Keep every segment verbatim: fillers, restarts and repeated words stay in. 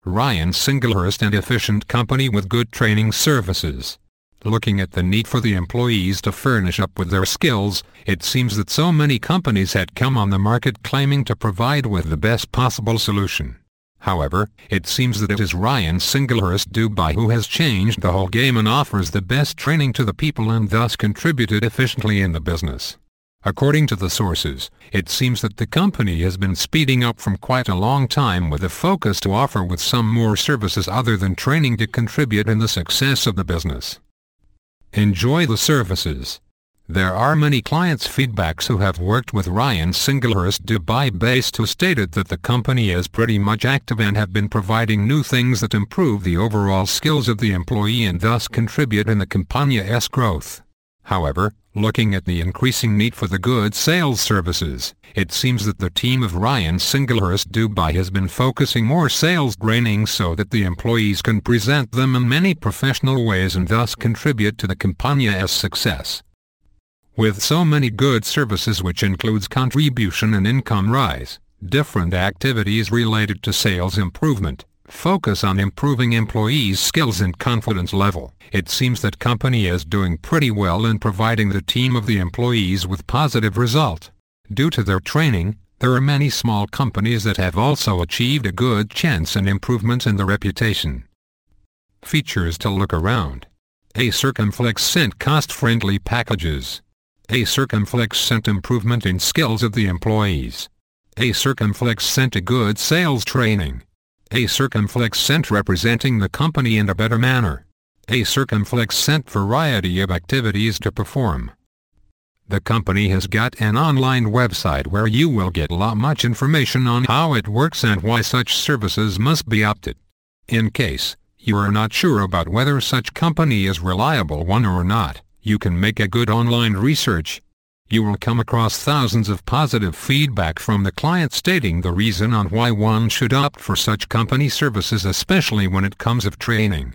Ryan Singlehurst, an efficient company with good training services. Looking at the need for the employees to furnish up with their skills, it seems that so many companies had come on the market claiming to provide with the best possible solution. However, it seems that it is Ryan Singlehurst Dubai who has changed the whole game and offers the best training to the people and thus contributed efficiently in the business. According to the sources, it seems that the company has been speeding up from quite a long time with a focus to offer with some more services other than training to contribute in the success of the business. Enjoy the services. There are many clients' feedbacks who have worked with Ryan Singlehurst Dubai based who stated that the company is pretty much active and have been providing new things that improve the overall skills of the employee and thus contribute in the company's growth. However, looking at the increasing need for the good sales services, it seems that the team of Ryan Singlehurst Dubai has been focusing more sales training so that the employees can present them in many professional ways and thus contribute to the company's success. With so many good services which includes contribution and income rise, different activities related to sales improvement, focus on improving employees' skills and confidence level, it seems that company is doing pretty well in providing the team of the employees with positive result. Due to their training, there are many small companies that have also achieved a good chance and improvement in their reputation. Features to look around. A Circumflex sent cost-friendly packages. A Circumflex sent improvement in skills of the employees. A Circumflex sent a good sales training. A Circumflex sent representing the company in a better manner. A Circumflex sent variety of activities to perform. The company has got an online website where you will get lot much information on how it works and why such services must be opted. In case you are not sure about whether such company is reliable one or not, you can make a good online research. You will come across thousands of positive feedback from the client stating the reason on why one should opt for such company services, especially when it comes of training.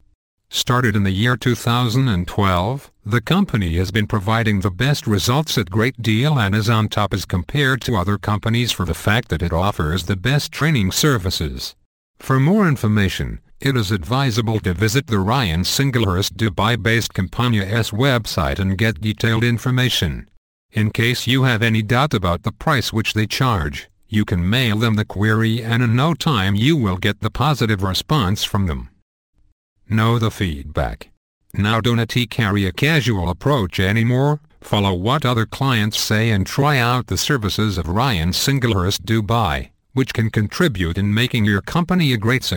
Started in the year two thousand twelve, the company has been providing the best results at great deal and is on top as compared to other companies for the fact that it offers the best training services. For more information, it is advisable to visit the Ryan Singlehurst Dubai-based company's website and get detailed information. In case you have any doubt about the price which they charge, you can mail them the query and in no time you will get the positive response from them. Know the feedback. Now don't carry a casual approach anymore, follow what other clients say and try out the services of Ryan Singlehurst Dubai, which can contribute in making your company a great success.